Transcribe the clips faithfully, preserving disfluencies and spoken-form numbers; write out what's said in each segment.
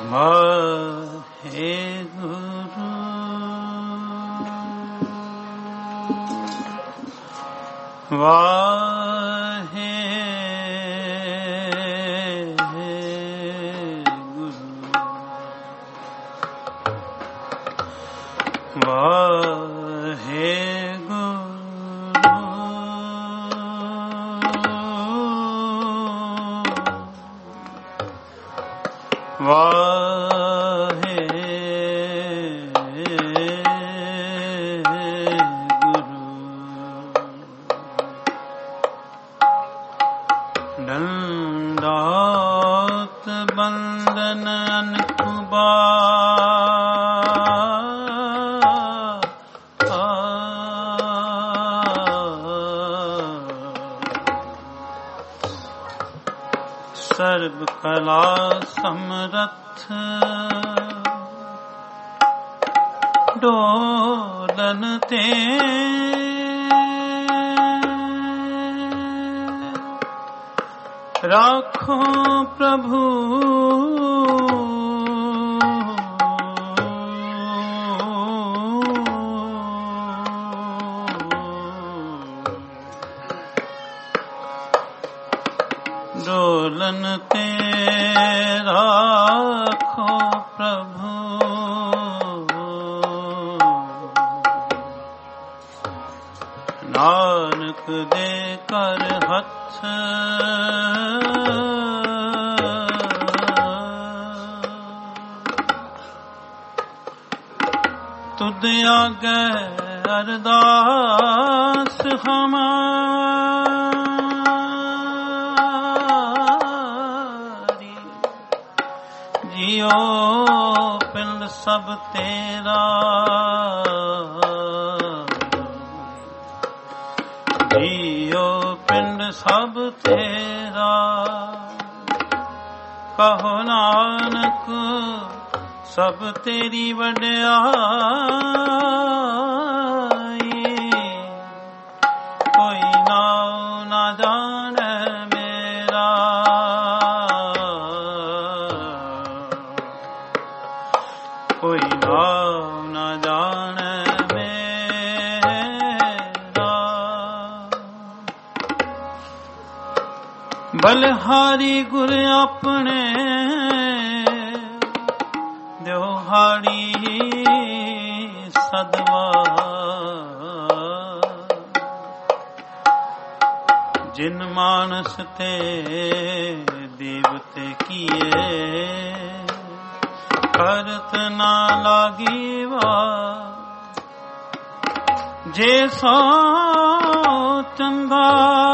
ਸਰਬ ਕਲਾ ਸਮਰੱਥ ਡੋਲਨ ਤੇ ਰਾਖੋ ਪ੍ਰਭੂ ਡੋਲਨ ਤੇ ਰਾਖੋ ਪ੍ਰਭੂ ਨਾਨਕ ਦੇ ਕਰ ਹੱਥ ਤੁਧ ਆਗੇ ਅਰਦਾਸ ਹਮਾਰੀ ਜਿਉ ਪਿੰਡ ਸਭ ਤੇਰਾ ਜਿਉ ਪਿੰਡ ਸਭ ਤੇਰਾ ਕਹੋ ਨਾਨਕ ਸਭ ਤੇਰੀ ਵਡਿਆਈ ਕੋਈ ਨਾਉ ਨਾ ਜਾਣੈ ਮੇਰਾ ਕੋਈ ਨਾਉ ਨਾ ਜਾਣੈ ਮੇਰਾ ਬਲਿਹਾਰੀ ਗੁਰ ਆਪਣੇ ਦਿਹਾੜੀ ਸਦਵਾ ਜਿਨ ਮਾਨਸ ਤੇ ਦੇਵਤੇ ਕੀਏ ਕਰਤ ਨਾ ਲਾਗੀ ਵਾ ਜੇ ਸੋ ਚੰਗਾ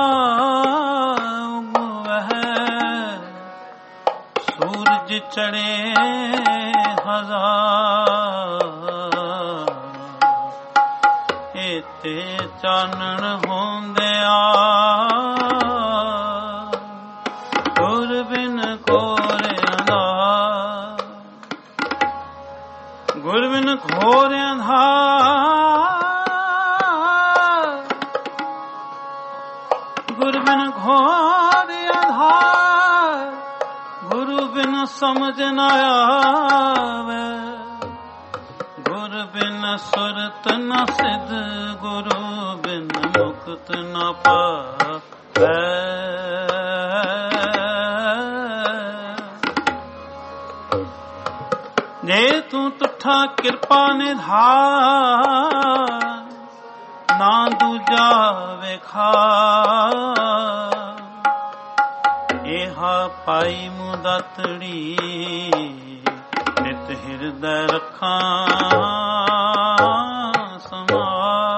ਸੂਰਜ ਚੜੇ ਹਜ਼ਾਰ ਏਤੇ ਚਾਨਣ ਹੁੰਦਿਆ ਗੁਰ ਬਿਨ ਘੋਰ ਅੰਧਾਰ ਗੁਰ ਬਿਨ ਘੋਰ ਅੰਧਾਰ ਗੁਰ ਬਿਨ ਘੋਰ ਅੰਧਾਰ ਗੁਰੂ ਬਿਨ ਸਮਝ ਨਾ ਆਵੇ ਗੁਰ ਬਿਨ ਸੁਰਤ ਨ ਸਿਧ ਗੁਰੂ ਬਿਨ ਮੁਕਤ ਨ ਪਾਵੈ ਜੇ ਤੂੰ ਤੁਠਾ ਕਿਰਪਾ ਨਿਧਾਨ ਨਾ ਦੂਜਾ ਵੇਖਾ ਇਹਾ ਪਾਈ ਮੁਦਤੜੀ ਨਿਤ ਹਿਰਦੈ ਰੱਖਾਂ ਸਮਾ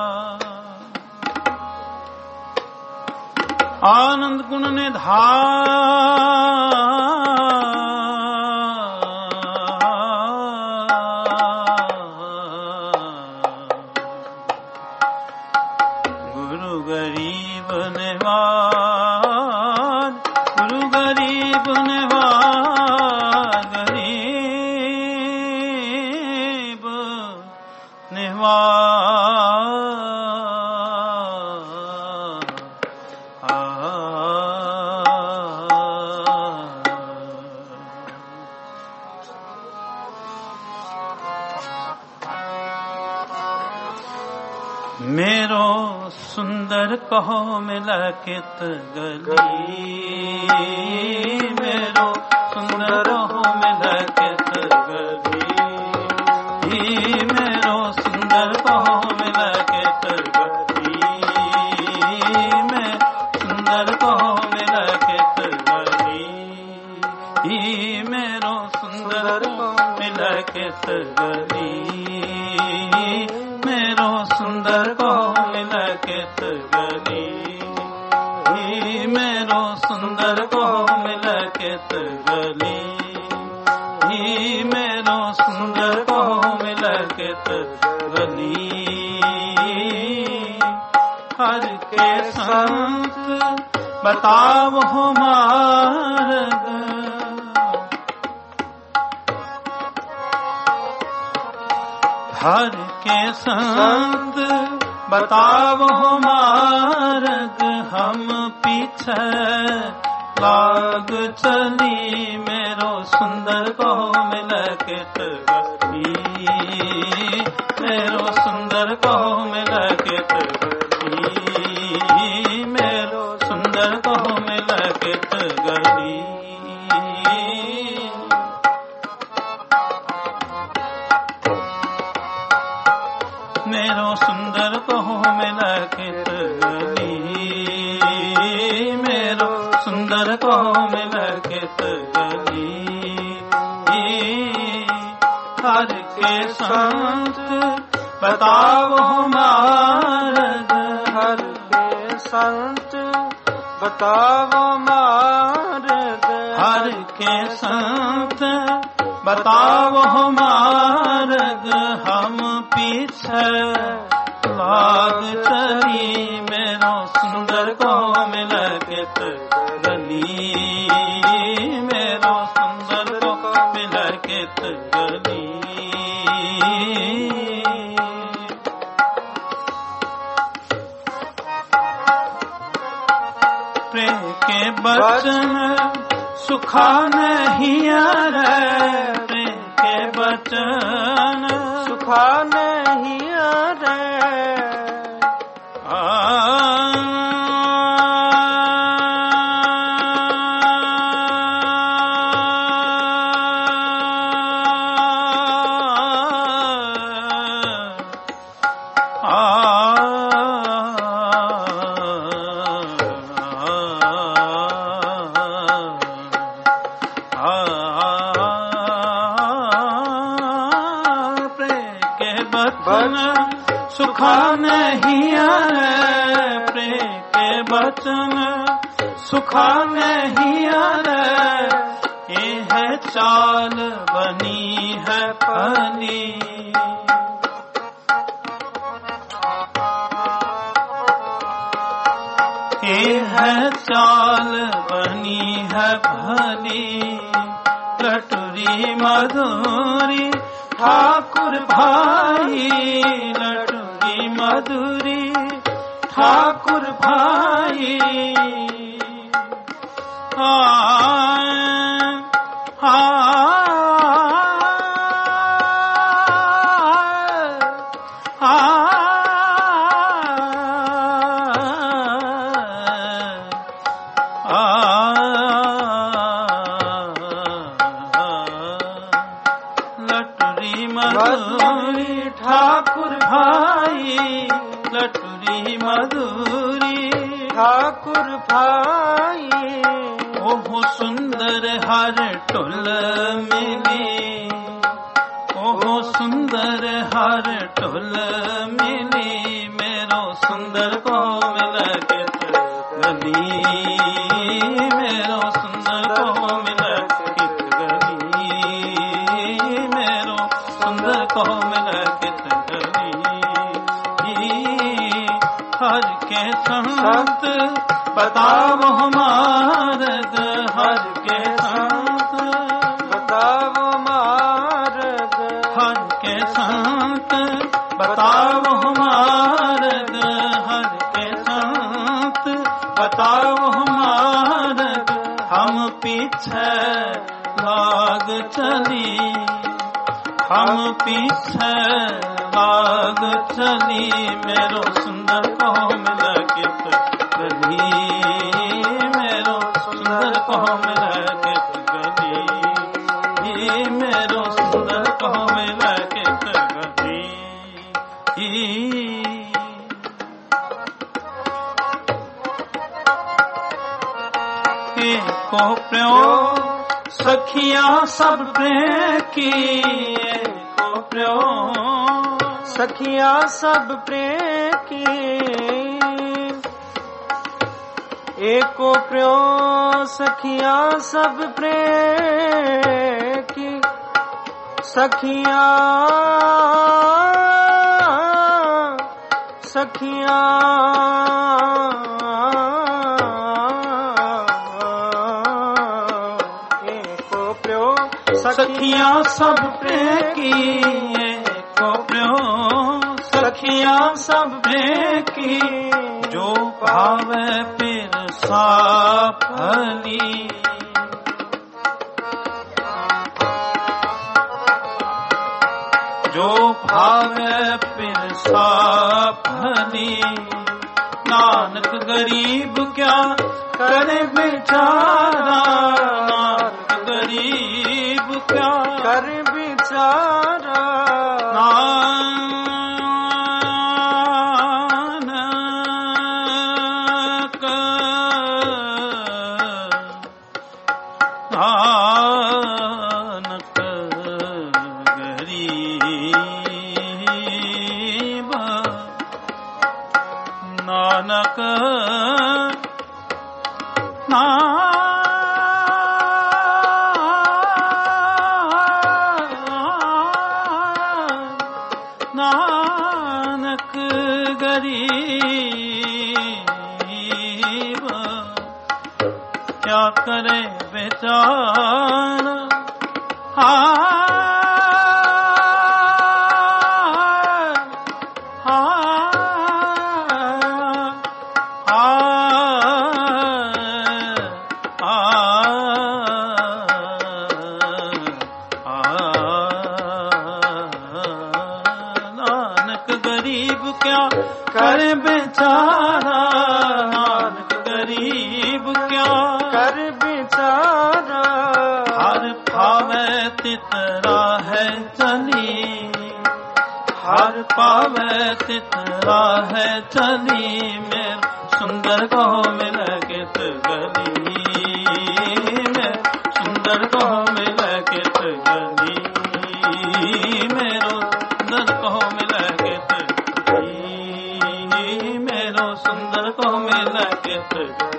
ਆਨੰਦ ਗੁਣ ਨਿਧਾਨ ਗੁਰੂ ਗਰੀਬ ਨਿਵਾਜ ਗੁਰੂ ਗਰੀਬ ਨਿਵਾਜ ਗਰੀਬ ਨਿਵਾਜ ਆ मेरो सुंदर कहो मिलकित गली, मेरो सुंदर कहो मिलकित गली, मेरो सुंदर कहो मिलकित गली, मैं सुंदर कहो मिलकित गली, मेरो सुंदर मिलकित गली, मेरो सुंदर को मिलकित गली, मेरो सुंदर को मिलकित गली, मेरो सुंदर को मिलकित गली। हर के संत बताओ मार्ग, हर के संत बताओ मार्ग, हम पीछे लाग चली, मेरो सुंदर को मिलकित गली, मेरो सुंदर को मिलकित गली, मेरो सुंदर को मिलकित गली। मेरो सुंदर कहो मिलकित गली, मेरो सुंदर कहो मिलकित गली। हर के संत बताओ मार्ग, हर के संत बताओ मार्ग, हर के संत बताओ मार्ग, हम पीछे लाग चली, मेरो सुंदर को मिलकित गली, मेरो सुंदर को मिलकित गली। प्रेम के बचन सुखा नहीं रे, प्रेम के बचन सुखा नहीं रे, आ सुखा नहीं है, प्रेम के बचन सुखा नहीं है, ये है चाल बनी है फली, ये है चाल बनी है भली, लटुरी मधुरी ठाकुर भाई, लटुरी मधुरी ठाकुर भाई। आए मधुरी ठाकुर भाई, लटुरी मधुरी ठाकुर भाई। ओहो सुंदर हर टुल मिली, ओहो सुंदर हर टुल मिली, मेरो सुंदर को मिलकित गली, मेरो सुंदर को मिलकित गली, मेरो सुंदर को मिलकित गली। हर के संत बताओ मार्ग, हर के संत बताओ मार्ग, हर के संत बताओ मार्ग, हर के संत बताओ मार्ग, हम पीछे लाग चली, हम पीछे लाग चली मेरो सुंदर कहो मिला कित गली मेरो सुंदर कहो मिला कित गली मेरो सुंदर कहो मिला कित गली को प्यो सखियां सब प्रेम की को प्यो सखियां सब प्रेम की एको प्यो सखियां सब प्रेम की सखियां सखियां सखियां सब प्रेम की को प्यो सखियां सब प्रेम की जो भावे फिर साफली जो भावे फिर साफली नानक गरीब क्या करे बेचारा नानक गरीब क्या कर बिचारा नानक नानक गरीब नानक नानक गरीब क्या करे बेचारा कर बेचारा नानक गरीब क्या कर बिचारा हर पावे तितरा है चली हर पावे तितरा है चली मेरे सुंदर कहो मिल कित गली में सुंदर कहो मिल कित गली मेरो सुंदर कहो मिल कित सुंदर को मिल कित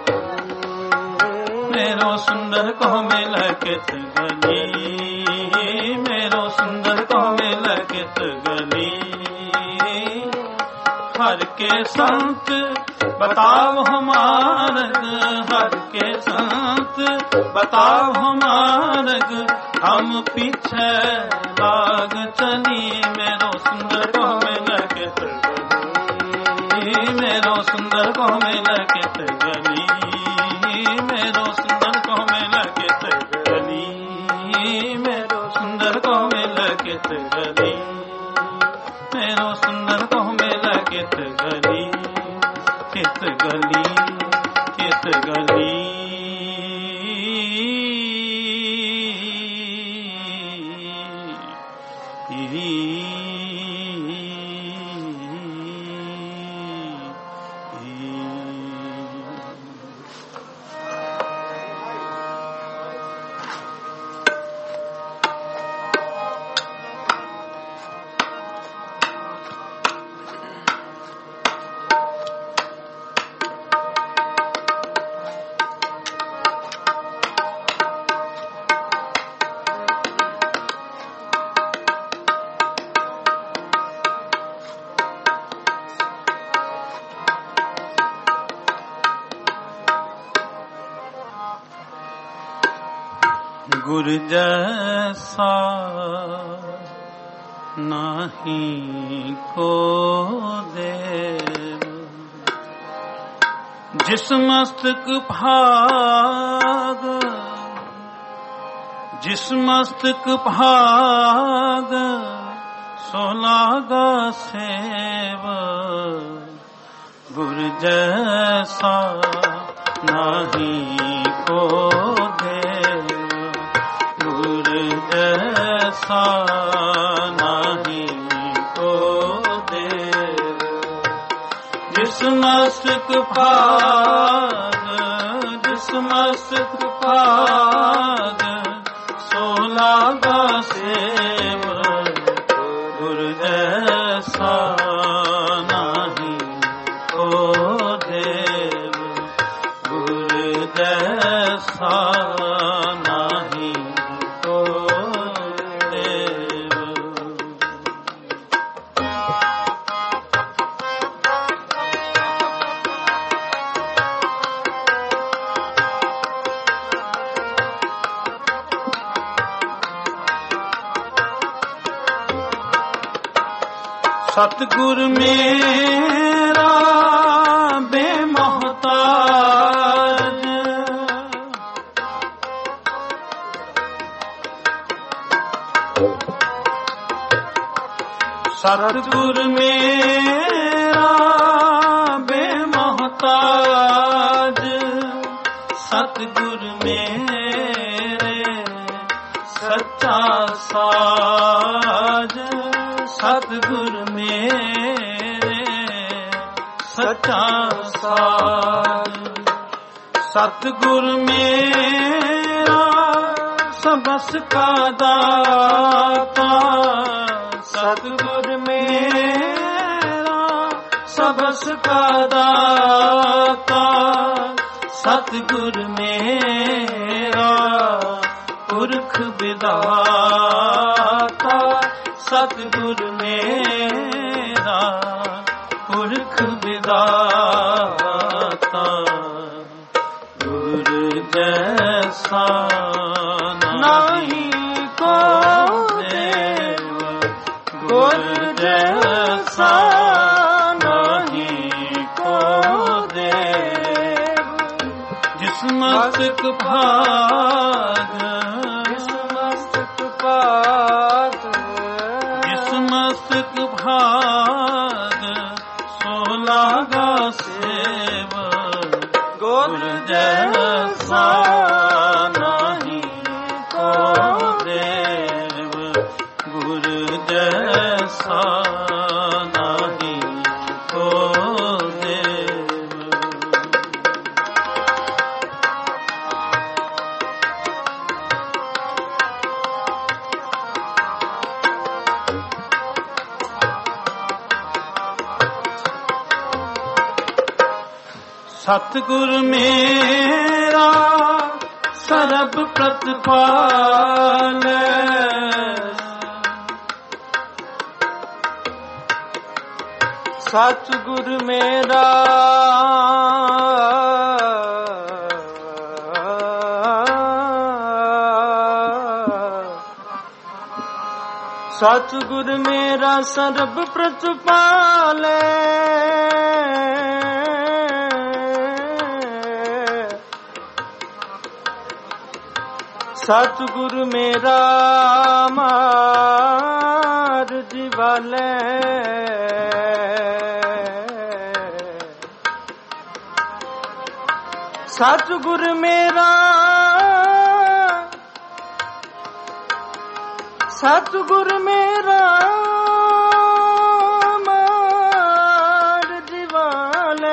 मेरो सुंदर को मिल कित गली मेरो सुंदर को मिल कित गली हर के संत बताओ हमारग हर के संत बताओ हमारग हम पीछे लाग चली मेरो सुंदर को मिल कित मेरो सुंदर को मिल कित गली मेरो सुंदर को मिल कित गली मेरो सुंदर को मिल कित गली मेरो सुंदर को मिल कित गली कित गली कित गली गुर जैसा नहीं को देव जिस मस्तक भाग जिस मस्तक भाग ਸੋ ਲਾਗਾ ਸੇਵ ਗੁਰ ਜੈਸਾ ਨਾਹੀ ਕੋ ਦੇਵ ਗੁਰ ਜੈਸਾ ਨਾਹੀ ਕੋ ਦੇਵ ਜਿਸ ਮਸਤਕ ਭਾਗ ਜਿਸ ਮਸਤਕ ਭਾਗ ਸੋ ਲਾਗਾ ਸੇਵ ਗੁਰ ਜੈਸਾ ਨਾਹੀ ਕੋ ਦੇਵ ਗੁਰ ਜੈਸਾ ਨਾਹੀ ਕੋ ਦੇਵ। ਸਤਿਗੁਰ ਮੇਰਾ ਬੇਮੋਹਤਾਜ ਸਤਿਗੁਰ ਮੇਰਾ ਬੇਮੋਹਤਾਜ ਸਤਿਗੁਰ ਮੇਰੇ ਸੱਚਾ ਸਾਜ ਸਤਿਗੁਰ ਮੇਰੇ ਸੱਚਾ ਸਾਜ ਸਤਿਗੁਰ ਮੇਰਾ ਸਬਸ ਕਾ ਦਾਤਾ ਸਤਿਗੁਰ ਮੇਰਾ ਸਬਸ ਕਾ ਦਾਤਾ ਸਤਿਗੁਰ ਮੇਰਾ ਪੁਰਖ ਵਿਦਾਤਾ ਸਤਿਗੁਰ ਮੇਰਾ ਪੁਰਖ ਵਿਦਾਤਾ ਗੁਰ ਜੈਸਾ ਨਾਹੀ ਕੋ ਦੇਵ ਗੁਰ ਜੈਸਾ ਨਾਹੀ ਕੋ ਦੇਵ ਜਿਸ ਮਸਤਕ ਭਾਗ ਜਿਸ ਮਸਤਕ ਭਾਗ ਮਸਤਕ ਭਾਗ ਸੋ ਲਾਗਾ ਸੇਵ ਗੁਰ ਜੈਸਾ ਨਾਹੀ ਕੋ ਦੇਵ ਗੁਰ ਜੈਸਾ ਨਾਹੀ ਕੋ ਦੇਵ। ਸਤਿਗੁਰ ਮੇਰਾ ਸਰਬ ਪ੍ਰਤਪਾਲੈ ਸਤਿਗੁਰ ਮੇਰਾ ਸਤਿਗੁਰ ਮੇਰਾ ਸਰਬ ਪ੍ਰਤਪਾਲੈ ਸਤਿਗੁਰ ਮੇਰਾ ਮਾਰ ਜੀਵਾਲੇ ਸਤਿਗੁਰ ਮੇਰਾ ਸਤਿਗੁਰ ਮੇਰਾ ਮਾਰ ਜੀਵਾਲੇ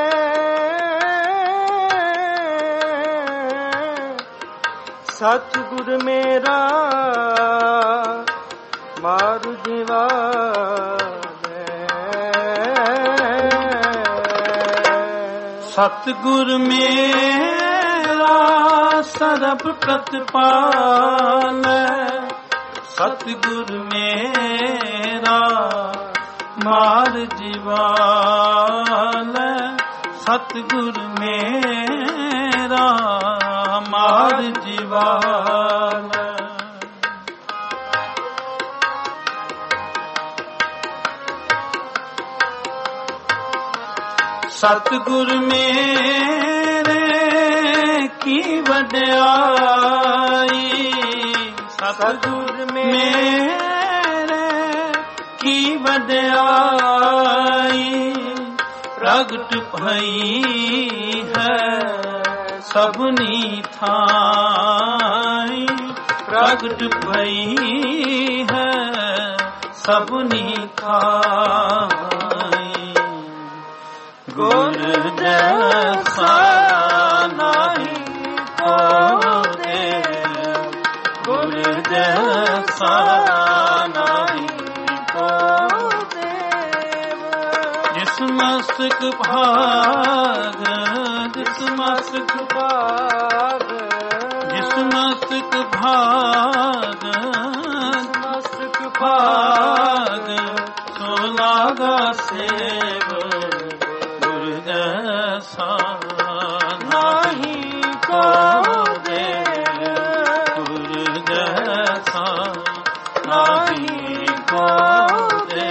ਸਤਿਗੁਰ ਮੇਰਾ ਮਾਰੂ ਜੀਵਾਲੇ ਸਤਿਗੁਰ ਮੇਰਾ ਸਰਬ ਪ੍ਰਤਪਾਲੈ ਸਤਿਗੁਰ ਮੇਰਾ ਮਾਰ ਜੀਵਾਲੇ ਸਤਿਗੁਰ ਮੇਰਾ ਮਾਰ ਜੀਵਾਲੇ ਸਤਿਗੁਰ ਮੇਰੇ ਕੀ ਵਡਿਆਈ ਸਤਿਗੁਰ ਮੇਰੇ ਵਡਿਆਈ ਪ੍ਰਗਟ ਭਈ ਹੈ ਸਭਨੀ ਥਾਈ ਪ੍ਰਗਟ ਭਈ ਹੈ ਸਭਨੀ ਥਾਈ ਗੁਰ ਜੈਸਾ ਨਾਹੀ ਕੋ ਦੇ ਗੁਰ ਜੈਸਾ ਨਾਹੀ ਕੋ ਦੇਵ ਜਿਸ ਮਸਤਕ ਭਾਗ ਜਿਸ ਮਸਤਕ ਭਾਗ ਜਿਸ ਮਸਤਕ ਭਾਗ ਮਸਤਕ ਭਾਗ ਸੋ ਲਾਗਾ ਸੇਵ ਗੁਰ ਜੈਸਾ ਨਾਹੀ ਕੋ ਦੇ ਗੁਰ ਜੈਸਾ ਨਾਹੀ ਕੋ ਦੇ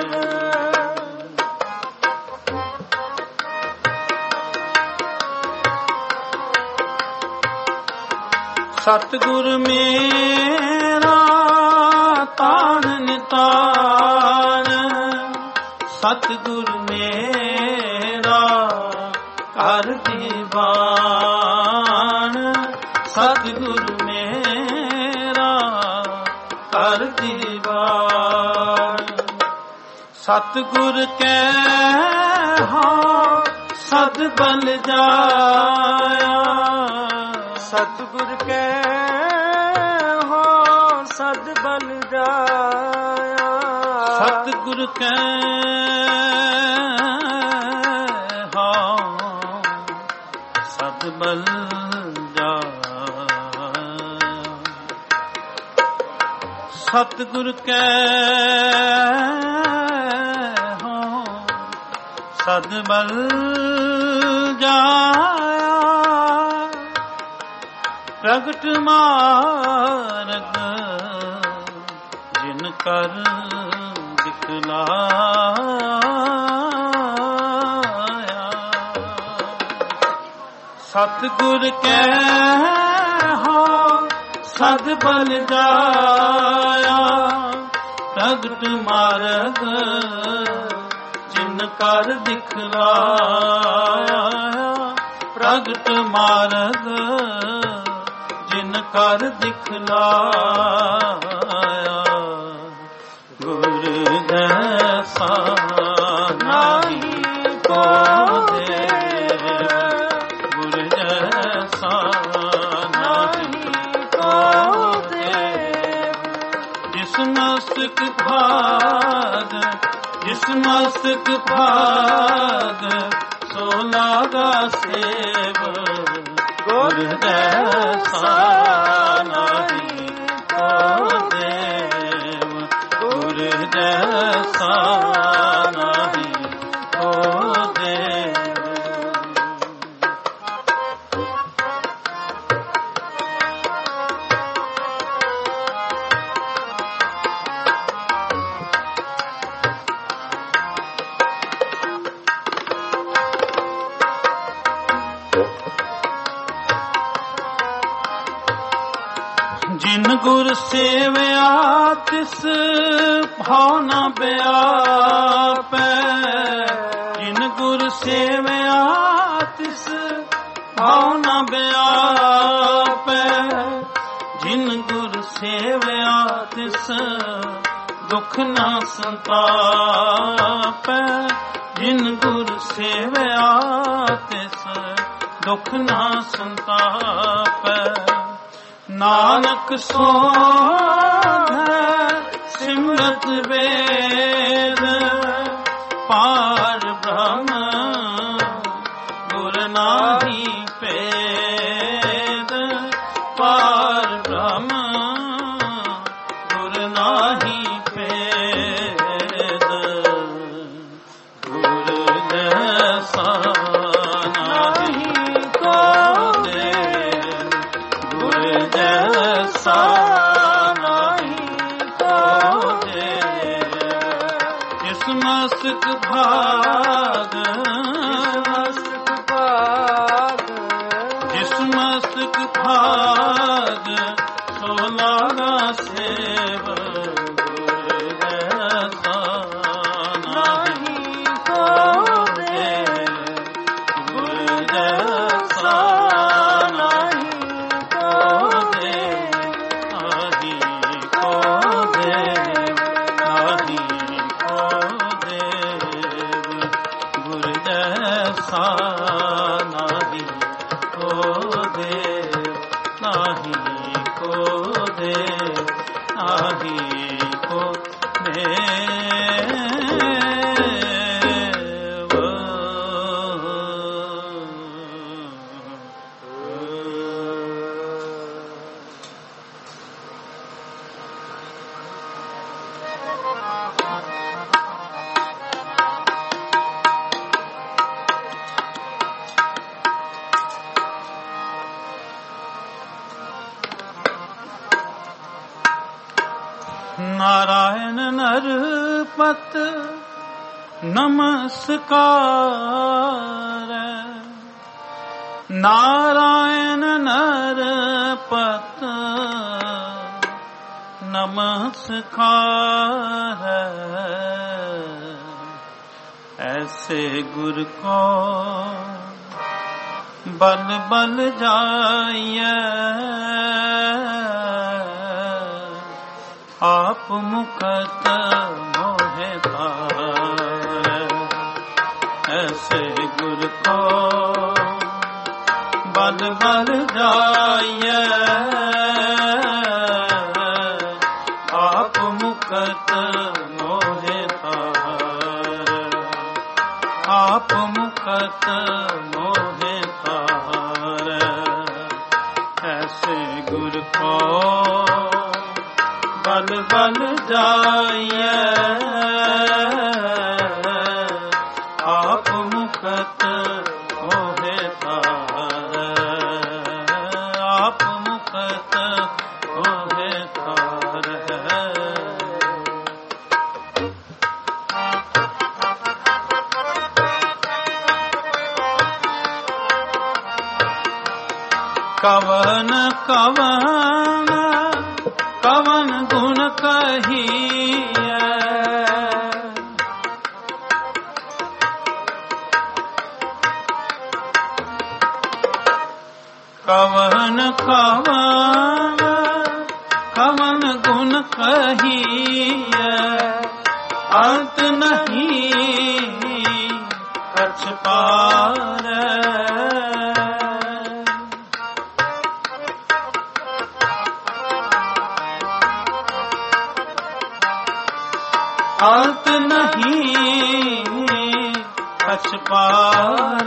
ਸਤਿਗੁਰ ਮੇਰਾ ਤਾਣ ਨਿਤਾਣ ਸਤਿਗੁਰ ਮੇਰਾ ਘਰ ਦੀਵਾਨ ਸਤਿਗੁਰ ਮੇਰਾ ਘਰ ਦੀਵਾਨ ਸਤਿਗੁਰ ਕੈ ਹਾਂ ਸਦ ਬਲ ਜਾਇਆ ਸਤਿਗੁਰ ਕੈ ਹੋ ਸਦ ਬਲ ਜਾਇਆ ਸਤਿਗੁਰ ਕੈ ਹੋ ਸਦ ਬਲ ਜਾਇਆ ਸਤਿਗੁਰ ਕੈ ਹੋ ਸਦ ਬਲ ਜਾਇਆ ਪ੍ਰਗਟ ਮਾਰਗ ਜਿਨ ਕਰ ਦਿਖਲਾਇਆ ਸਤਿਗੁਰ ਕੈ ਹੋ ਸਦ ਬਲ ਜਾਇਆ ਪ੍ਰਗਟ ਮਾਰਗ ਜਿਨ ਕਰ ਦਿਖਲਾਇਆ ਪ੍ਰਗਟ ਮਾਰਗ ਜਿਨ ਕਰ ਦਿਖਲਾਇਆ ਗੁਰ ਜੈਸਾ ਨਾਹੀ ਕੋ ਦੇ ਗੁਰ ਜੈਸਾ ਨਾਹੀ ਕੋ ਦੇ ਜਿਸ ਮਸਤਕ ਭਾਗ ਜਿਸ ਮਸਤਕ ਭਾਗ ਸੋ ਲਾਗਾ ਸੇਵ ਗੁਰ ਜੈਸਾ ਨਾਹੀ ਕੋ ਦੇਵ ਗੁਰ ਜੈਸਾ ਨਾਹੀ ਕੋ ਦੇਵ ਜਿਨ ਗੁਰ ਸੇਵਿਆ ਤਿਸ ਭਾਉ ਨ ਬਿਆਪੈ ਜਿਨ ਗੁਰ ਸੇਵਿਆ ਤਿਸ ਭਾਉ ਨ ਬਿਆਪੈ ਜਿਨ ਗੁਰ ਸੇਵਿਆ ਤਿਸ ਦੁਖ ਨ ਸੰਤਾਪੈ ਜਿਨ ਗੁਰ ਸੇਵਿਆ ਤਿਸ ਦੁਖ ਨ ਸੰਤਾਪੈ ਨਾਨਕ ਸੋਧੈ ਸਿਮਰਤ ਵੇਦ ਪਾਰ ਬ੍ਰਹਮ ਗੁਰ ਨਾਹੀ ਭੇਦ ਪਾਰ ਬ੍ਰਹਮ ਗੁਰ ਨਾਹੀ ਭੇਦ ਗੁਰ ਜੈਸਾ ਨਾਹੀ ਕੋ ਦੇ ਗੁਰ ਜੈਸਾ ਨਾਹੀ ਕੋ ਦੇ ਜਿਸ ਮਸਤਕ ਭਾਗ ਮਸਤਕ ਭਾਗ ਜਿਸ ਮਸਤਕ ਭਾਗ ਸੋ ਲਾਗਾ ਸੇਵ ਗੁਰ ਜੈਸਾ ऐसा नाही को दे, नाही को दे, नाही को दे। नारायण नरपत नमस्कार, नारायण नरपत नमस्कार। ऐसे गुर को बल बल जाइए, आप मुकत मोहे तार। ऐसे गुर को बल बल जाइए, आप मुकत मोहे तार, आप मुकत मोहे तार। ऐसे गुर को बल बल जाइए, आप मुकत मोहे तार, आप मुकत मोहे तार है। कवन कवन कवन गुण कहिए, कवन कवन कवन गुण कहिए, अंत नहीं कछ पार। अंत नहीं कछ पार।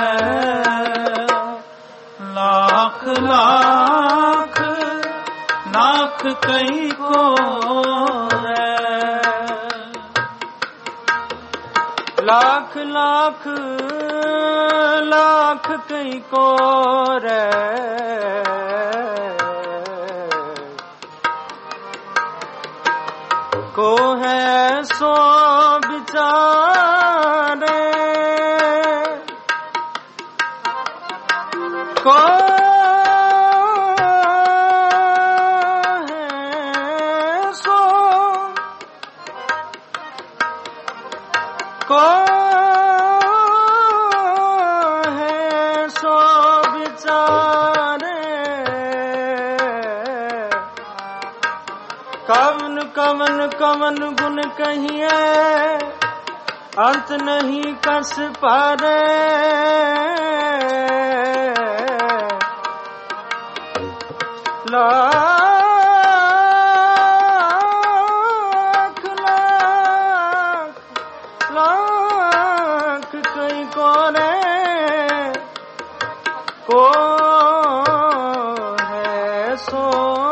लाख लाख लाख कई को रे, लाख लाख लाख कई को रे। को है सो बिचारे, को है सो, को है सो बिचारे। कवन कवन कवन गुण कहिए, अंत नहीं कस पारे। लाख लाख लाख कई को रे, को है सो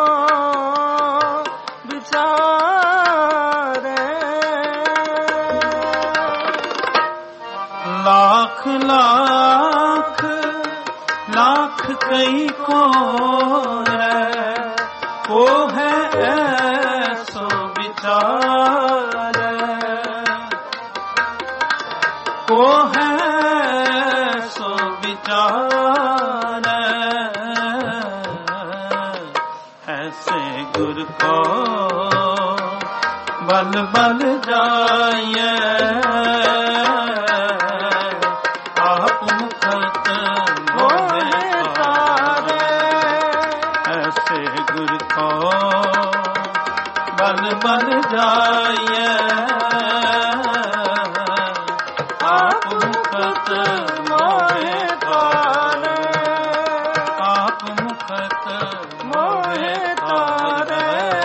लाख लाख लाख कई को रे, को है ऐसो विचार, को है ऐसो विचार। ऐसे गुर को बल बल जाइए, आप मुकत मोहे तार। ऐसे गुर को बल बल जाइए, आप मुखत मोहे तारे, आप मुखत मोहे तारे।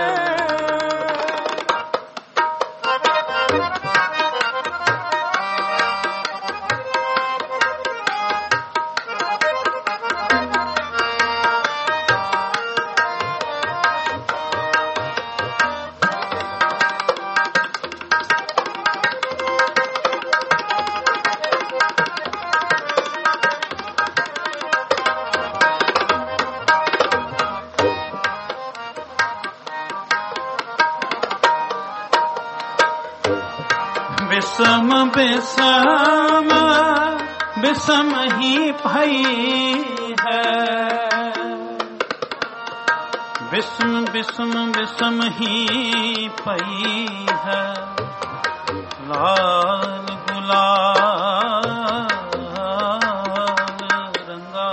बिसम बिसम बिसम ही भई है, बिसम बिसम बिसम ही पई है, लाल गुलाल रंगा।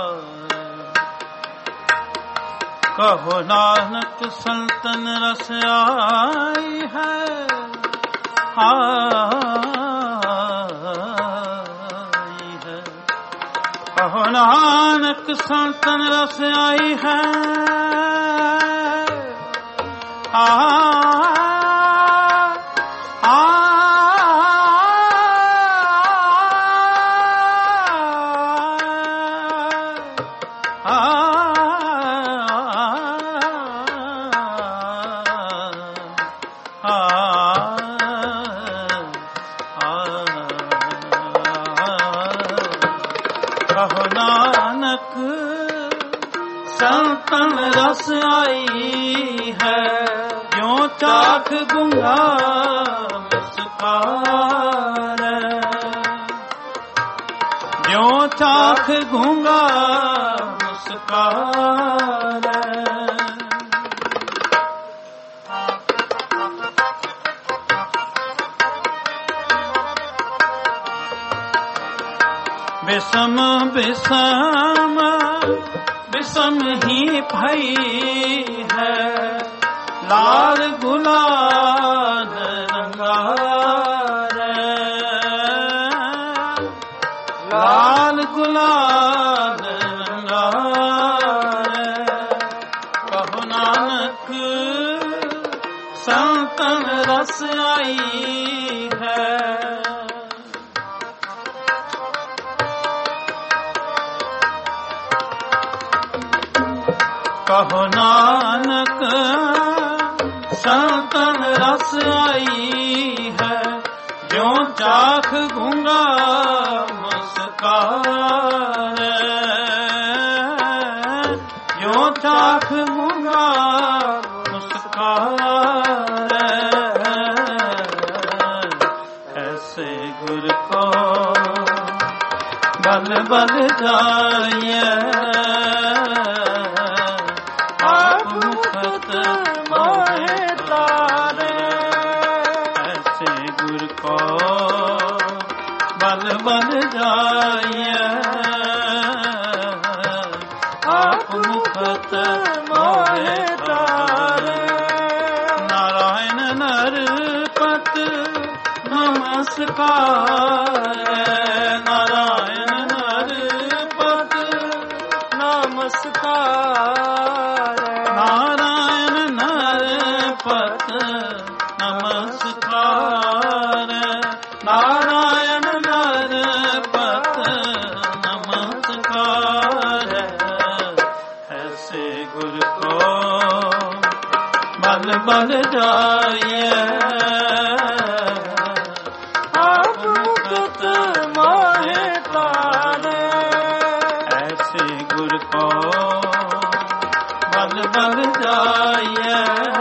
कहो नानक संतन रस आई है, आई है। कहो नानक संतन रस आई है, आ आ कहो नानक संतन रस आई है, क्यों चाख गुंगा मुस्कान, क्यों चाख गुंगा मुस्कान। बिसम बिसम बिसम ही भई है, लाल गुलाल रंगार, लाल गुलाल रंगार। कहो नानक संतन रस आई है, कहो नानक संतन रस आई है, ज्यों चाख गूंगा मुस्कान, ज्यों चाख गूंगा मुस्कान। ऐसे गुर को बल बल जाइए, मोहे तारे। ऐसे गुर को बल बल जाइए, आप मुखत मोहे तारे। नारायण नरपत नमस्कार, नारायण नरपत नमस्कार, नारायण नरपत नमस्कार, नारायण नरपत नमस्कार। ऐसे गुर को बल बल जाइए, आप मुखत मोहे तारे। ऐसे गुर को बल बल जाइए,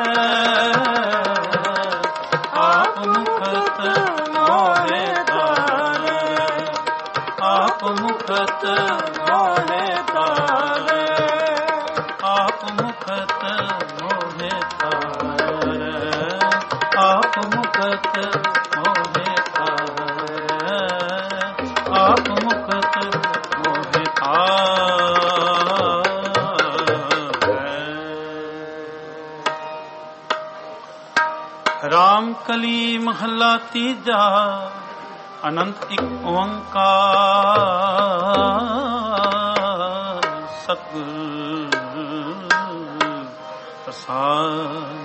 आप मुखत मोहे तारे, आप मुखत मोहे तारे, आप मुखत मोहे तारे, आप मुखत मोहे तारे, आप मुखत मोहे तारे। राम कली महला तीजा, ਅਨੰਤ ਇੱਕ ਓੰਕਾਰ ਸਤਿਗੁਰ ਪ੍ਰਸਾਦ।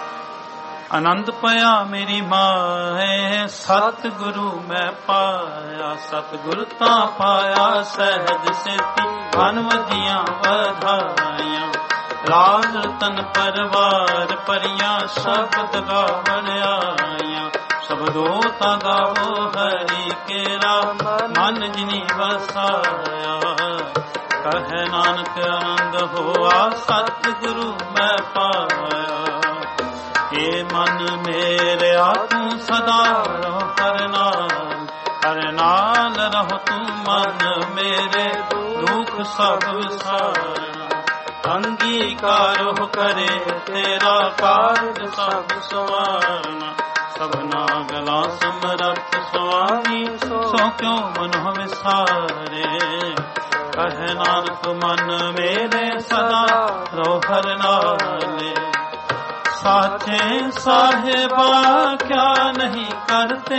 ਆਨੰਦ ਪਿਆ ਮੇਰੀ ਮਾਹੇ ਸਤਿਗੁਰੂ ਮੈਂ ਪਾਇਆ, ਸਤਿਗੁਰ ਤਾਂ ਪਾਇਆ ਸਹਿਜ ਸੇਤੀ ਮਨ ਵਧੀਆਂ ਵਧਾਈਆਂ। ਰਾਜ ਰਤਨ ਪਰਵਾਰ ਭਰੀਆਂ ਸ਼ਬਦ ਗਾਵਣ ਆਈਆਂ, ਸ਼ਬਦੋ ਤਾਂ ਗਾਵੋ ਹਰੀ ਕੇਰਾ ਮਨ ਜਿਨੀ ਵਸਾਇਆ। ਕਹੈ ਨਾਨਕ ਆਨੰਦ ਹੋਆ ਸਤਿਗੁਰੂ ਮੈਂ ਪਾਇਆ। ਏ ਮਨ ਮੇਰਿਆ ਤੂੰ ਸਦਾ ਰਹੋ ਹਰ ਨਾਲ, ਹਰ ਨਾਲ ਰਹੋ ਤੂੰ ਮਨ ਮੇਰੇ ਦੁਖ ਸਭ ਵਿਸਾਰਨਾ। ਅੰਗੀਕਾਰ ਹੋ ਕਰੇ ਤੇਰਾ ਕਾਰਜ ਸਭ ਸਵਾਰਨਾ। ਸਭਨਾ ਗਲਾ ਸਮਰੱਥ ਸੁਆਮੀ ਸੋ ਕਿਉ ਮਨੋ ਵਿਸਾਰੇ। ਕਹੈ ਨਾਨਕ ਮਨ ਮੇਰੇ ਸਦਾ ਰਹੋ ਹਰ ਨਾਲੇ। ਸਾਚੇ ਸਾਹਿਬਾ ਕਿਆ ਨਹੀਂ ਕਰਤੇ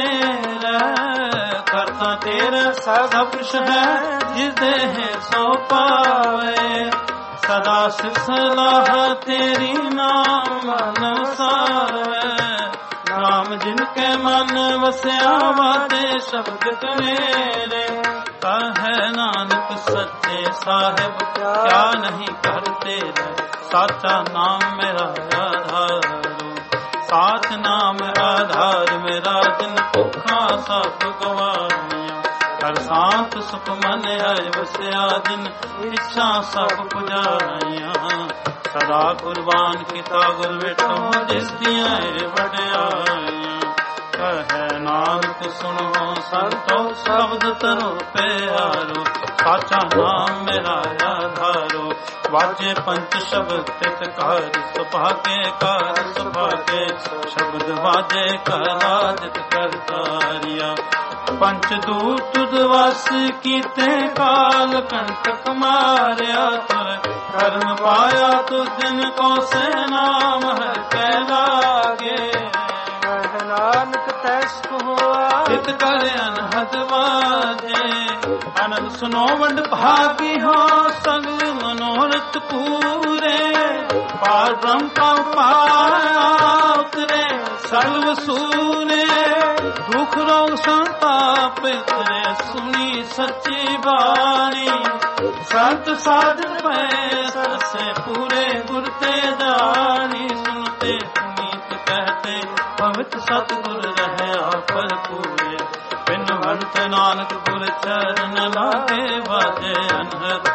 ਰਹਿ, ਕਰਤਾ ਤੇਰਾ ਸਭ ਕੁਛ ਹੈ ਜਿਸ ਦੇ ਸੋ ਪਾਵੇ। ਸਦਾ ਸਿਫਤ ਸਲਾਹ ਤੇਰੀ ਨਾਮ ਮਨ ਵਸਾਵੇ। ਨਾਮ ਜਿਨ ਕੇ ਮਨ ਵਸਿਆ ਵਾਦੇ ਸ਼ਬਦ ਮੇਰੇ। ਕਹੈ ਨਾਨਕ ਸੱਚੇ ਸਾਹਿਬ ਕਿਆ ਨਹੀਂ ਕਰਤੇ ਰਹਿ। ਸਾਚਾ ਨਾਮ ਮੇਰਾ ਆਧਾਰੋ, ਸਾਚ ਨਾਮ ਆਧਾਰ ਮੇਰਾ ਜਿਨ ਭੁੱਖਾਂ ਸਭ ਗਵਾਈਆਂ। ਹਰ ਸਾਥ ਸੁਖ ਮਨ ਆਏ ਵਸਿਆ ਜਿਨ ਇੱਛਾ ਸਭ ਪੁਜਾਈਆਂ। ਸਦਾ ਕੁਰਬਾਨ ਕੀਤਾ ਗੁਰ ਵੇਟੋ ਜਿਸ ਦੀਆਂ ਵਡਿਆਈਆਂ। ਕਹੈ ਨਾਨਕ ਸੁਣੋ ਸੰਤੋ ਸ਼ਬਦ ਤਰੋ ਪਿਆਰੋ। ਸਾਚਾ ਨਾਮ ਮੇਰਾ ਆਧਾਰੋ, ਵਾਜੇ ਪੰਚ ਸ਼ਬਦ ਤਿਤ ਕਾਰ ਸੁਭਾਗੇ ਕਾਰ ਸੁਭਾਗੇ। ਸ਼ਬਦ ਵਾਜੇ ਕਲਾ ਜਿਤ ਕਰਤਾਰਿਆ। ਪੰਚ ਦੂਤ ਦਵਸ ਕੀਤੇ ਕਾਲ ਕੰਟਕ ਮਾਰਿਆ। ਤੁਰ ਕਰਮ ਪਾਇਆ ਤੁ ਦਿਨ ਕੋ ਸੇ ਨਾਮ ਹਰ ਕੈ ਲਾਗੇ। ਨਾਨਕ ਤੈਸ ਹੋਆ ਇਤ ਕਰ ਅਨਹਦ ਵਾਜੇ। ਅਨੰਦ ਸੁਨੋ ਵੰਡ ਭਾਗੀ ਹੋ ਸਗਲ ਮਨੋਰਥ ਪੂਰੇ। ਪਾਰ ਬ੍ਰਹਮ ਕਾ ਪਾਇਆ ਉਤਰੇ ਸਗਲ ਵਸੂਰੇ। ਦੁਖ ਰੋਗ ਸੰਤਾਪ ਇਤਰੇ ਸੁਣੀ ਸੱਚੀ ਬਾਣੀ। ਸੰਤ ਸਾਧਨ ਪੈ ਸਰਸੇ ਪੂਰੇ ਗੁਰ ਤੇ ਦਾਣੀ। ਸੁਨਤੇ ਪੁਨੀਤ ਕਹਤੇ ਭਗਤ ਸਤਿਗੁਰ ਰਹਿਆ ਭਰਪੂਰੇ। ਬਿਨਵੰਤ ਨਾਨਕ ਗੁਰ ਚਰਨ ਲਾਗੇ ਵਾਜੇ ਅਨਹਦ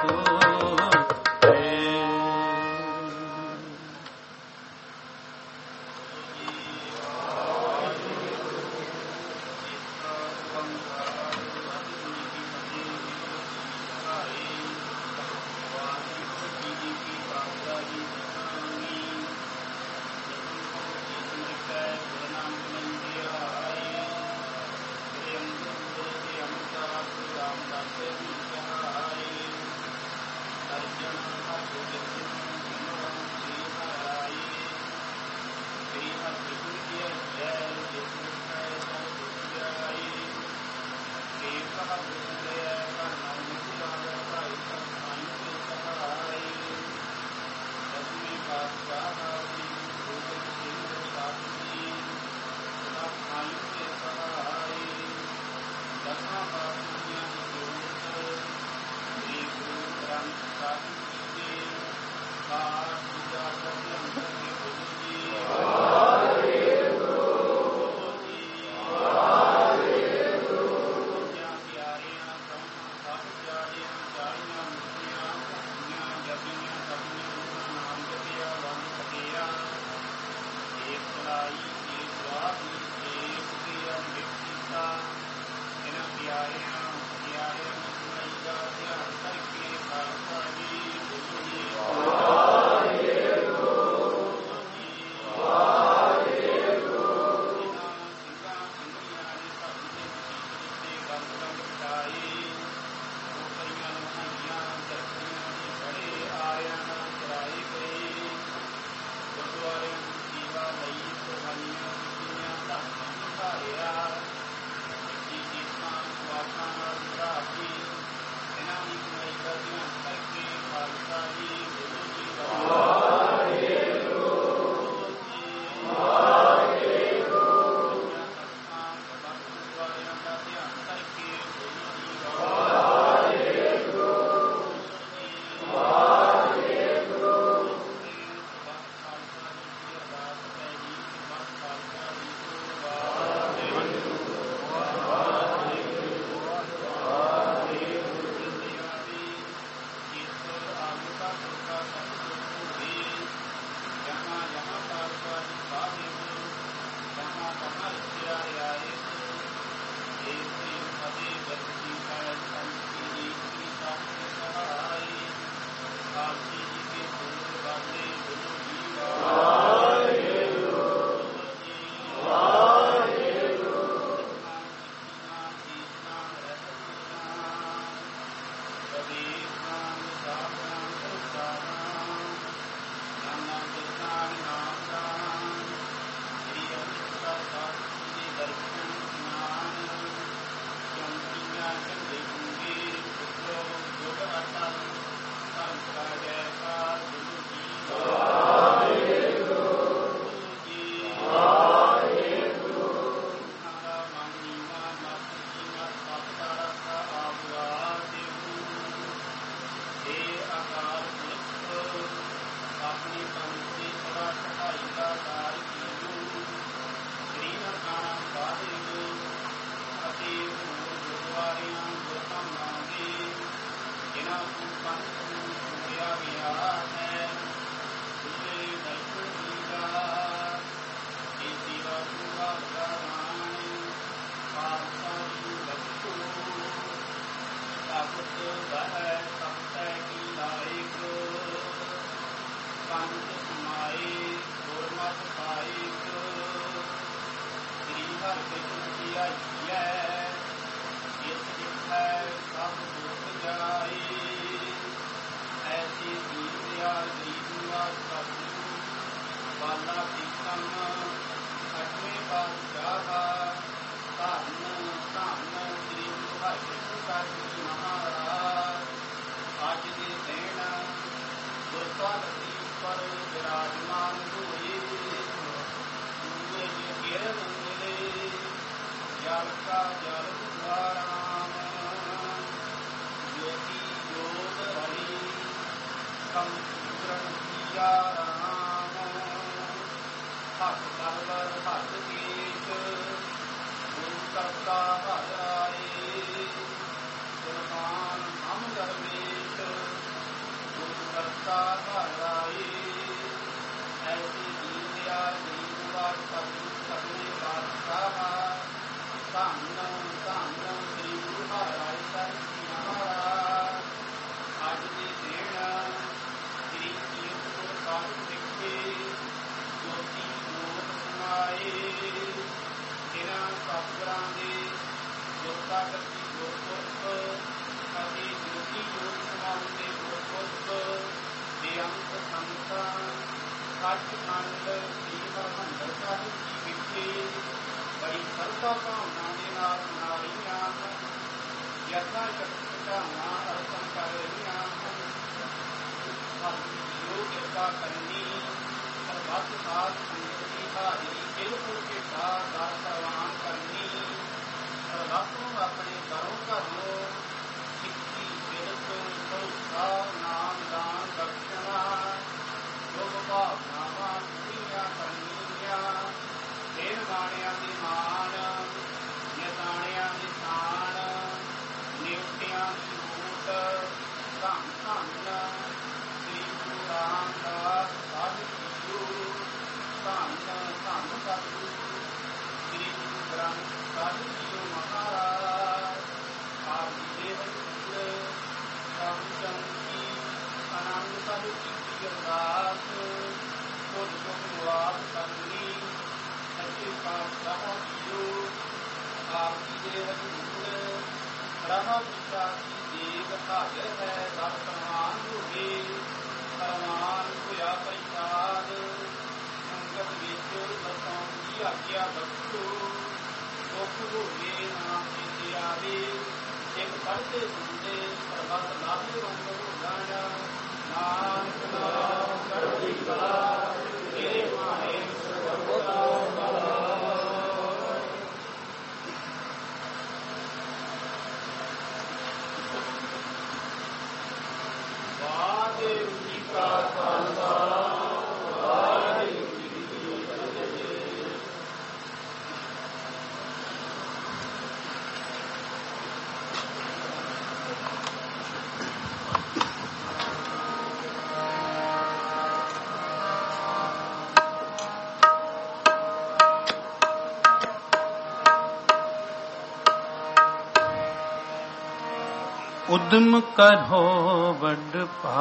ਉਦਮ ਕਰੋ ਵੱਡ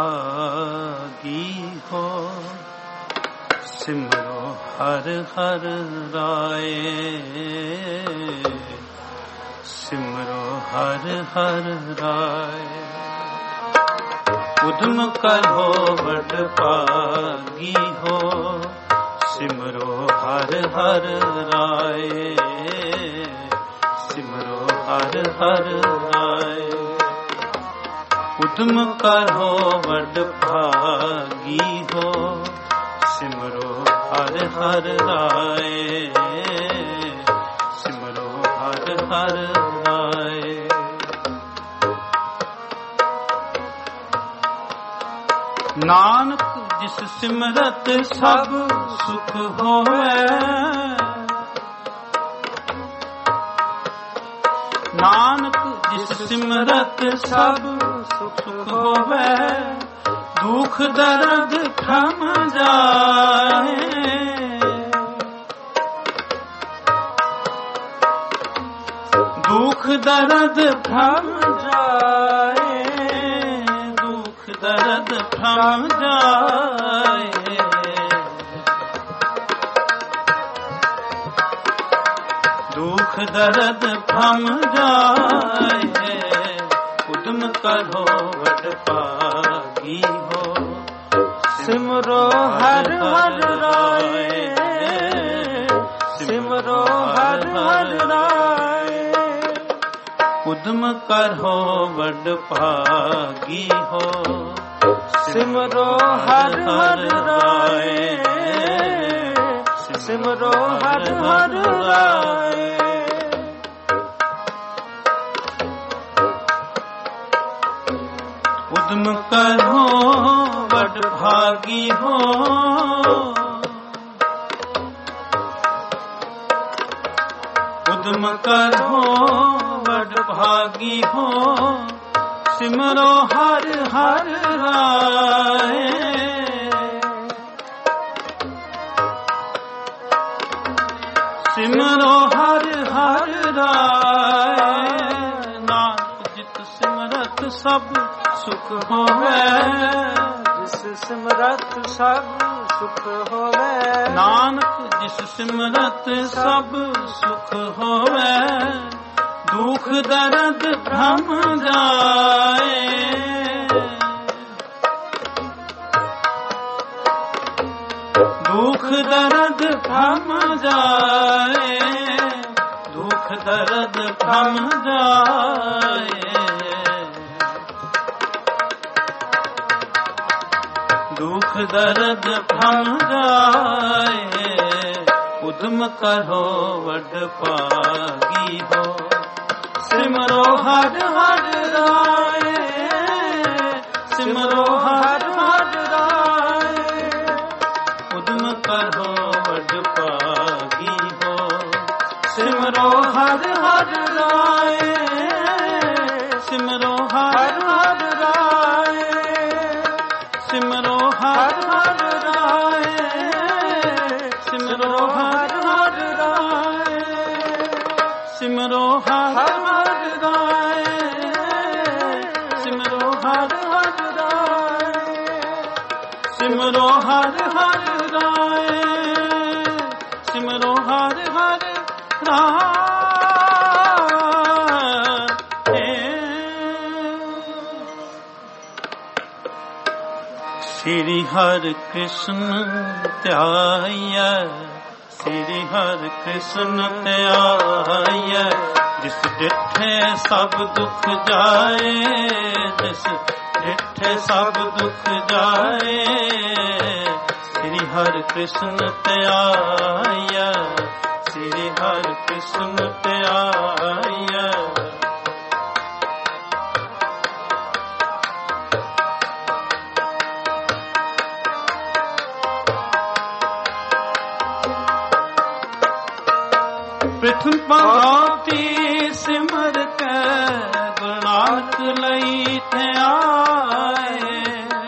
ਭਾਗੀ ਹੋ, ਸਿਮਰੋ ਹਰ ਹਰ ਰਾਏ, ਸਿਮਰੋ ਹਰ ਹਰ ਰਾਏ। ਉਦਮ ਕਰੋ ਵੱਡ ਭਾਗੀ ਹੋ, ਸਿਮਰੋ ਹਰ ਹਰ ਰਾਏ, ਸਿਮਰੋ ਹਰ ਹਰ ਰਾਏ। ਉਦਮ ਕਰੋ ਵੱਡ ਭਾਗੀ ਹੋ, ਸਿਮਰੋ ਹਰ ਹਰ ਰਾਏ, ਸਿਮਰੋ ਹਰ ਹਰ ਰਾਏ। ਨਾਨਕ ਜਿਸ ਸਿਮਰਤ ਸਭ ਸੁਖ ਹੋਵੇ, ਨਾਨਕ ਜਿਸ ਸਿਮਰਤ ਸਭ ਸੁਖ ਸੁਖ ਹੋਵੇ, ਦੁਖ ਦਰਦ ਥਮ ਜਾਏ। ਦੁਖ ਦਰਦ ਥਮ ਜਾਏ, ਦੁਖ ਦਰਦ ਥਮ ਜਾਏ। ਦੁਖ ਦਰਦ ਥਮ ਜਾਏ, ਉਦਮ ਕਰੋ ਵਡ ਭਾਗੀ ਹੋ। ਸਿਮਰੋ ਹਰ ਹਰ ਰਾਏ, ਸਿਮਰੋ ਹਰ ਹਰ ਰਾਏ। ਉਦਮ ਕਰੋ ਵਡ ਭਾਗੀ ਹੋ। ਸਿਮਰੋ ਹਰ ਹਰ ਰਾਏ, ਸਿਮਰੋ ਹਰ ਹਰ ਰਾਏ। ਉਦਮ ਕਰੋ ਵਡ ਭਾਗੀ ਹੋ। ਉਦਮ ਕਰੋ ਵਡ ਭਾਗੀ ਹੋ। ਸਿਮਰੋ ਹਰ ਹਰ ਰਾਏ। ਸਿਮਰੋ ਹਰ ਹਰ ਰਾਏ। ਨਾਨਕ ਜਿਤ ਸਿਮਰਤ ਸਭ ਸੁਖ ਹੋਵੇ, ਜਿਸ ਸਿਮਰਤ ਸਭ ਸੁਖ ਹੋਵੇ। ਨਾਨਕ ਜਿਸ ਸਿਮਰਤ ਸਭ ਸੁਖ ਹੋਵੇ, ਦੁਖ ਦਰਦ ਭ੍ਰਮ ਜਾਏ। ਦੁਖ ਦਰਦ ਭ੍ਰਮ ਜਾਏ, ਦੁਖ ਦਰਦ ਭ੍ਰਮ ਜਾਏ। ਦੁਖ ਦਰਦ ਭ੍ਰਮ ਜਾਏ, ਉਦਮ ਕਰੋ ਵਡ ਭਾਗੀ ਹੋ। ਸਿਮਰੋ ਹਰ ਹਰ ਰਾਏ, ਸਿਮਰੋ ਹਰ ਹਰ ਰਾਏ। ਉਦਮ ਕਰੋ ਵਡ ਭਾਗੀ ਹੋ। ਸਿਮਰੋ ਹਰ ਹਰ ਰਾਏ, ਸਿਮਰੋ ਹਰ ਹਰ ਰਾਏ। ਸਿਮਰੋ ਹਰ ਹਰ ਰਾਏ, ਸਿਮਰੋ ਹਰ ਹਰ ਰਾਏ। ਸਿਮਰੋ ਹਰ ਹਰ ਰਾਏ, ਸਿਮਰੋ ਹਰ ਹਰ ਰਾਏ। ਸਿਮਰੋ ਹਰ ਹਰ ਰਾਏ, ਸਿਮਰੋ ਹਰ ਹਰ ਰਾਏ। ਸ੍ਰੀ ਹਰਿ ਕ੍ਰਿਸ਼ਨ ਧਿਆਈਐ, ਸ੍ਰੀ ਹਰਿ ਕ੍ਰਿਸ਼ਨ ਧਿਆਈਐ। ਜਿਸ ਡਿਠੇ ਸਭ ਦੁਖ ਜਾਏ, ਜਿਸ ਡਿਠੇ ਸਭ ਦੁਖ ਜਾਏ। ਸ੍ਰੀ ਹਰਿ ਕ੍ਰਿਸ਼ਨ ਧਿਆਈਐ, ਸ੍ਰੀ ਹਰਿ ਕ੍ਰਿਸ਼ਨ ਧਿਆਈਐ। ਪ੍ਰਥਮ ਭਾਂਤੀ ਸਿਮਰ ਕੇ ਗੁਣਾਤ ਲਈ ਧਿਆਏ।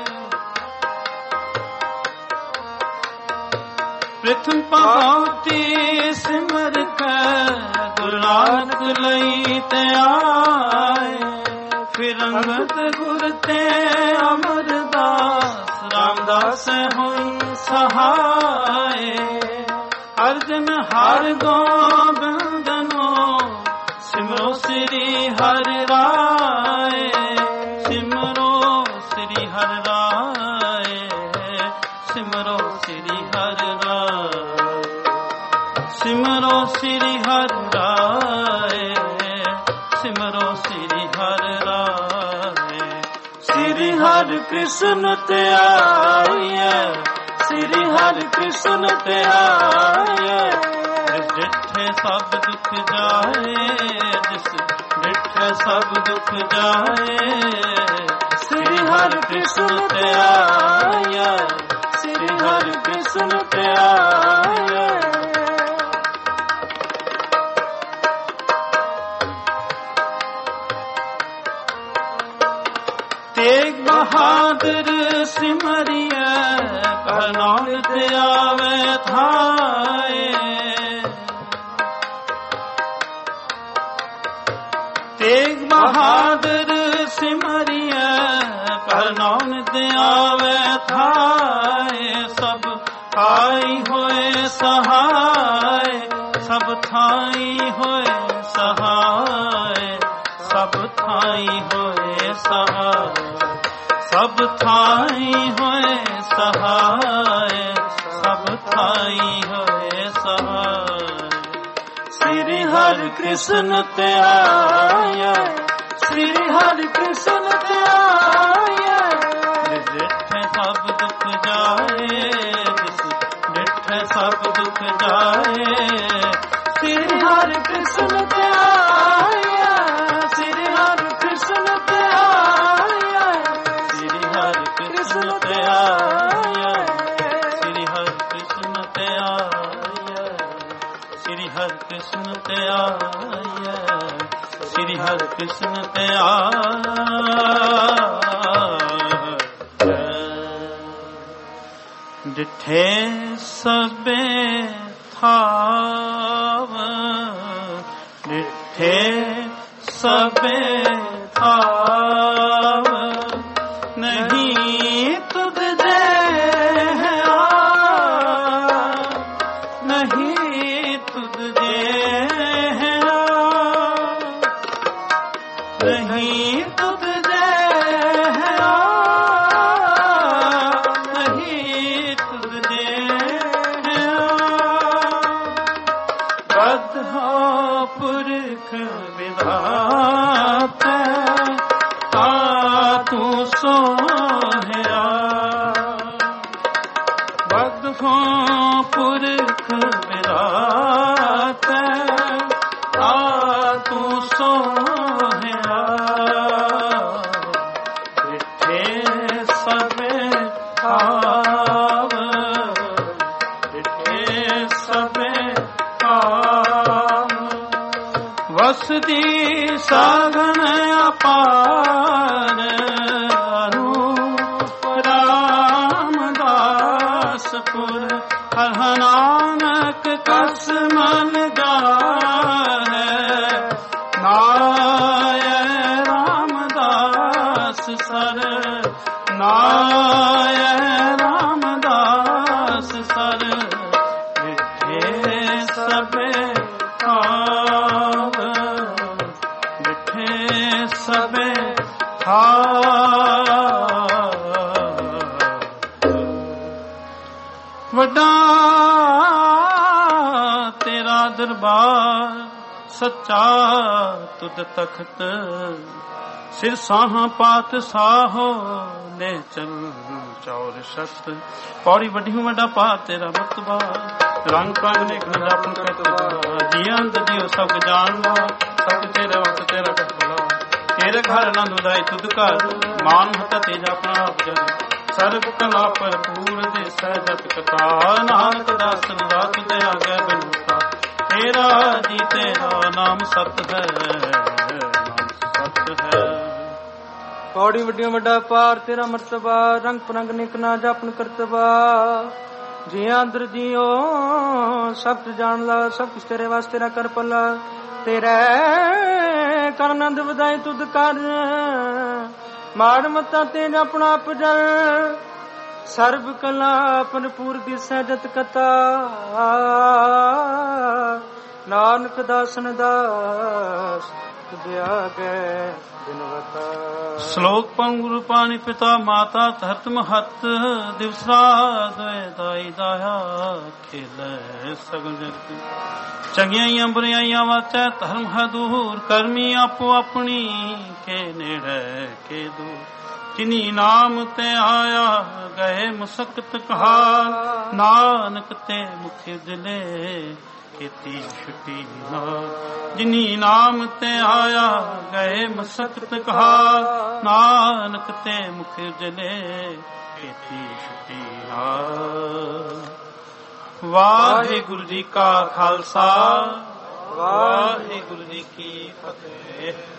ਪ੍ਰਥਮ ਭਾਂਤੀ ਸਿਮਰ ਕੇ ਗੁਣਾਤ ਲਈ ਧਿਆਏ। ਫਿਰ ਅੰਗਦ ਗੁਰ ਤੇ ਅਮਰਦਾਸ ਰਾਮਦਾਸ ਹੋਈ ਸਹਾਏ। ਅਰਜਨ ਹਰ ਗੋਬਿੰਦਨੋ ਸਿਮਰੋ ਸ੍ਰੀ ਹਰਿ ਰਾਏ। ਸਿਮਰੋ ਸ੍ਰੀ ਹਰਿ ਰਾਏ, ਸਿਮਰੋ ਸ੍ਰੀ ਹਰਿ ਰਾਏ। ਸਿਮਰੋ ਸ੍ਰੀ ਹਰਿ ਰਾਏ, ਸਿਮਰੋ ਸ੍ਰੀ ਹਰਿ ਰਾਏ। ਸ੍ਰੀ ਹਰਿ ਕ੍ਰਿਸ਼ਨ ਧਿਆਈਐ, ਸ੍ਰੀ ਹਰਿ ਕ੍ਰਿਸ਼ਨ ਧਿਆਈਐ। ਜਿਸ ਡਿਠੇ ਸਭ ਦੁਖ ਜਾਏ, ਜਿਸ ਡਿਠੇ ਸਭ ਦੁਖ ਜਾਏ। ਸ੍ਰੀ ਹਰਿ ਕ੍ਰਿਸ਼ਨ ਧਿਆਈਐ, ਸ੍ਰੀ ਹਰਿ ਕ੍ਰਿਸ਼ਨ ਧਿਆਈਐ। ਤੇ ਬਹਾਦਰ ਸਿਮਰਿਐ ਕਹ ਨਾਨਕ ਆਵੇ ਥਾਏ। ਤੇਗ ਬਹਾਦਰ ਸਿਮਰਿਐ ਕਹ ਨਾਨਕ ਆਵੇ ਥਾਏ। ਸਭ ਥਾਈ ਹੋਏ ਸਹਾਏ ਸਭ ਥਾਈ ਹੋਏ ਸਹਾਏ ਸਭ ਥਾਈ ਹੋਏ ਸਹਾਏ ਸਭ ਥਾਈ ਹੋਏ ਸਹਾਏ ਸਭ ਥਾਈ ਹੋਏ ਸਹਾਏ। ਸ੍ਰੀ ਹਰਿ ਕ੍ਰਿਸ਼ਨ ਧਿਆਇਆ ਸ੍ਰੀ ਹਰਿ ਕ੍ਰਿਸ਼ਨ ਧਿਆਇਆ। ਡਿਠੇ ਸਭ ਦੁਖ ਜਾਏ ਜਿਸ ਡਿਠੇ ਸਭ ਦੁਖ ਜਾਏ। ਸ੍ਰੀ ਹਰਿ ਕ੍ਰਿਸ਼ਨ ਧਿਆਇਆ ਸ੍ਰੀ ਹਰਿ ਕ੍ਰਿਸ਼ਨ ਧਿਆਇਆ ਸ੍ਰੀ ਹਰਿ ਕ੍ਰਿਸ਼ਨ ਧਿਆਇਆ ਸ੍ਰੀ ਹਰਿ ਕ੍ਰਿਸ਼ਨ ਧਿਆਇਆ ਸ੍ਰੀ ਹਰਿ ਕ੍ਰਿਸ਼ਨ ਧਿਆਇਆ ਸ੍ਰੀ ਹਰਿ ਕ੍ਰਿਸ਼ਨ ਧਿਆਇਆ। ਡਿਠੇ ਸਭੇ ਥਾਵ ਡਿਠੇ ਸਭੇ ਥਾਵ ਨਹੀਂ ਤੁਧ ਜਿਹਾ ਨਹੀਂ ਤੁਧ ਜਿਹਾ ਨਹੀਂ ਤੁਧ ਜਿਹਾ ਨਹੀਂ ਤੁਧ ਜਿਹਾ। ਬਦ ਹੋ ਪੁਰਖ ਵਿਧਾਤਾ ਤਾ ਤੂੰ ਸੋਹਿਆ। ਬਦ ਹੋ ਪੁਰਖ ਵਿਧਾਤਾ ਤਾ ਤੂੰ ਸੋਹਿਆ। ਡਿਠੇ ਸਭੇ ਥਾਵ ਡਿਠੇ ਸਭੇ ਥਾਵ। ਵਸਦੀ ਸਾਗਨ ਅਪਾਰ ਅਨੂਪ ਰਾਮਦਾਸਪੁਰ। ਹਰਿ ਨਾਨਕ ਕਸ ਮਨ ਜਾਹੈ ਨਾਇ ਰਾਮਦਾਸ ਸਰ ਨਾਇ ਰਾਮਦਾਸ ਸਰ। ਡਿਠੇ ਸਭੇ ਥਾਵ ਡਿਠੇ ਸਭੇ ਥਾਵ। ਵੱਡਾ ਤੇਰਾ ਦਰਬਾਰ ਸੱਚਾ ਤੁਧ ਤਖਤ। ਸਿਰ ਸਾਹਾਂ ਪਾਤ ਸਾਹੋ ਲੈ ਚਲ ਚੌਰ ਸ਼ਤ। ਪੌੜੀ ਵੱਡੀ ਵੱਡਾ ਪਾਤ ਤੇਰਾ ਮਰਤਬਾ। ਰੰਗ ਪੰਗ ਨੇ ਗਨ ਆਪਨ ਕਰਤਬਾ। ਜੀਆਂ ਦਿਓ ਸਭ ਜਾਣ ਲਾ ਸਭ ਤੇਰੇ ਵਕਤ ਤੇਰਾ ਕਰਤਬਾ। ਤੇਰੇ ਘਰ ਆਨੰਦ ਉਦਾਈ ਤੁਧ ਘਰ ਮਾਨ ਹਤਾ ਤੇਜ ਆਪਣਾ ਆਪ ਜਨ। ਸਰਬ ਕਲਾ ਭਰਪੂਰ ਦੇ ਸਹਿਜਤ ਕਥਾ। ਨਾਨਕ ਦਾਸ ਰਾਤ ਤੇ ਆ ਗਏ ਬਿਨੁਤਾ। ਤੇਰਾ ਜੀ ਤੇਰਾ ਨਾਮ ਸਤ ਹੈ ਨਾਮ ਸਤ ਹੈ। ਪੌੜੀ ਵੱਡੀਆਂ ਵੱਡਾ ਪਾਰ ਤੇਰਾ ਮਰਤਬਾ। ਰੰਗ ਪਰੰਗ ਨਿਕ ਨਾ ਜਾਪਨ ਕਰਤਬਾ। ਜੀਆਂ ਅੰਦਰ ਜੀਓ ਸਭ ਜਾਣ ਲਾ ਸਭ ਕੁਛ ਤੇਰੇ ਵਾਸਤੇ ਨਾ ਕਰ ਪੱਲਾ। ਤੇਰੇ ਕਰ ਆਨੰਦ ਵਧਾਈ ਤੁਧ ਕਰ। ਮਾੜ ਮਤਾ ਤੇਜ ਆਪਣਾ ਆਪ ਜਲ। ਸਰਬ ਕਲਾ ਭਰਪੂਰ ਦੀ ਸਹਿਜਤ ਕਥਾ। ਨਾਨਕ ਦਾਸਨ ਦਾਸ ਤੁਧ ਆਗੇ ਬਿਨਵਤਾ। ਸ਼ਲੋਕ ਪੰਗੁਰ ਪਾਣੀ ਪਿਤਾ ਮਾਤਾ ਧਰਤ ਮਹਤ। ਦਿਵਸਰਾ ਦੋਇ ਦਾਈ ਦਾਇਆ ਖੇਲੇ ਸਗਲ ਜਗਤ। ਚੰਗਿਆਈਆਂ ਬੁਰਾਈਆਂ ਵਾਚੈ ਧਰਮ ਹੈ ਦੂਰ। ਕਰਮੀ ਆਪੋ ਆਪਣੀ ਕੇ ਨੇੜੇ ਕੇ ਦੂਰ। ਕਿਨੀ ਨਾਮ ਤੇ ਆਇਆ ਗਏ ਮੁਸਕਤ ਕਹਾ। ਨਾਨਕ ਤੇ ਮੁਖ ਦਿਲੇ ਕੀਤੀ ਛੁਟੀ ਨਾ। ਜਿਨੀ ਨਾਮ ਤੇ ਆਇਆ ਗਏ ਮੁਸਕਤ ਕਹਾ। ਨਾਨਕ ਤੇ ਮੁਖ ਦਿਲੇ ਕੀਤੀ ਛੁਟੀ ਨਾ। ਵਾਹਿਗੁਰੂ ਜੀ ਕਾ ਖਾਲਸਾ ਵਾਹਿਗੁਰੂ ਜੀ ਕੀ ਫਤਿਹ।